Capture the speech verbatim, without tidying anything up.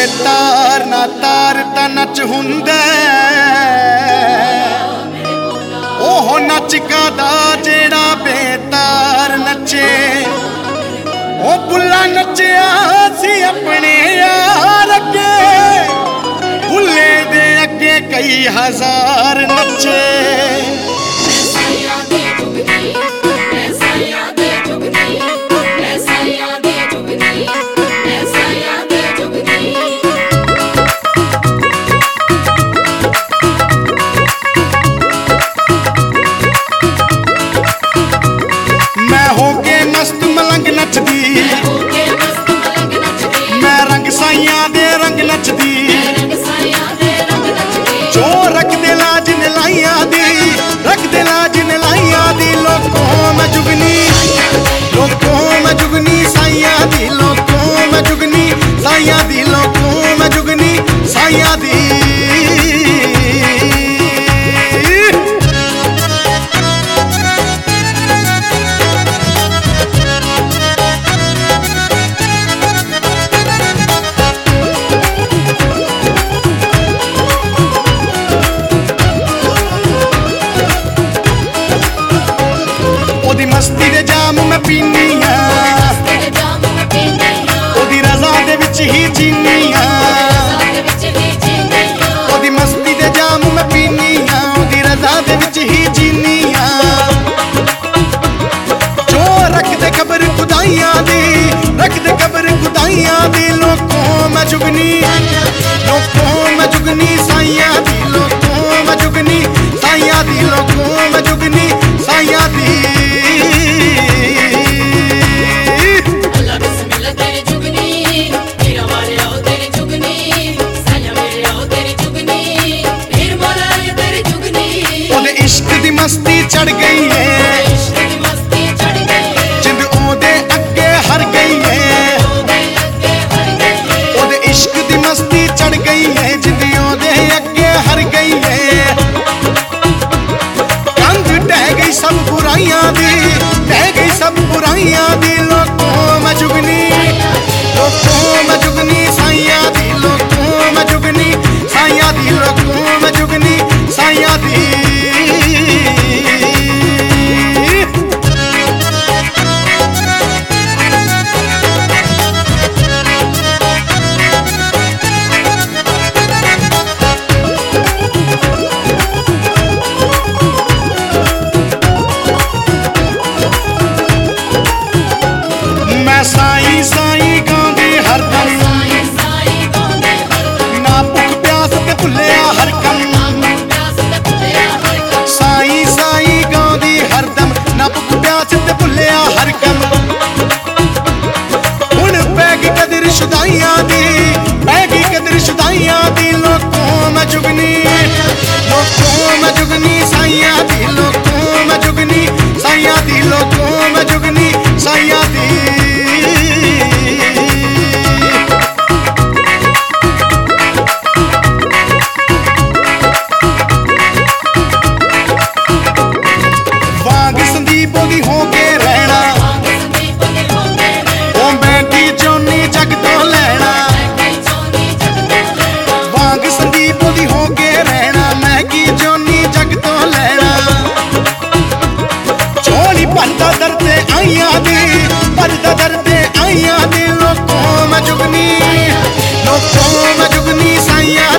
तार ना तार ता नच हुंदा ओह नच कादा जेड़ा बेतार नचे। ओ बुल्ला नचिया सी अपने यार अगे, बुल्ले दे अगे कई हजार नचे। मैं होके मस्त मलंग नचदी, मैं रंग साइया दे रंग नचदी, जो रख दे लाज नलाइया दी, रख दे लाज नलाइया दी। लोगों में जुगनी, लोगों में जुगनी साइया दी, लोगों में जुगनी साइया दी, लोगों में जुगनी साइया दी। ओदी मस्ती दे जाम मैं पीनी हां, ओदी रज़ा दे विच ही जीनी हां, ओदी मस्ती दे जाम मैं पीनी हां, ओदी रज़ा दे विच ही जीनी हां। जो रख दे खबर खुदाइयां दी, रख दे खबर खुदाइयां दी। लोगों में जुगनी, लोगों में जुगनी साइया दी, लोगों में जुगनी साइया दी, लोगों में जुगनी साइया दी। इश्क दी मस्ती चढ़ गई है, जिंद ओदे अगे हर गई है। ओदे इश्क दी मस्ती चढ़ गई है, जिंद ओदे अगे हर गई है। कंध ढह गई सब बुराइयां दी, ढह गई सब बुराइयां दी। लोगों में जुगनी, लोगों में जुगनी साइया दी, लोगों में जुगनी साइया दी, लोगों में जुगनी साइया दी। मैं साई साई गांदी हरदम, ना भुख प्यास ते भुल्लिया हर कम। साई साई गांदी हरदम, ना भुख प्यास ते भुल्लिया हर कम। हुण पै गई कदर शुदाइयां दी, पै गई कदर शुदाइयां दी। लोगों में जुगनी, लोगों में जुगनी साइया दी, लोगों में जुगनी साइया दी, लोगों में जुगनी साइया दी। बोदी हो के रहना, ओ मैं की जोनी जग तो लेना। वांग संदीप बोदी हो के रहना, मैं की जोनी जग तो लेना। चोली भरदा दर्दे आइयां दी, भरदा दर्दे आइयां दी। लोगों में जुगनी, लोगों में जुगनी साइया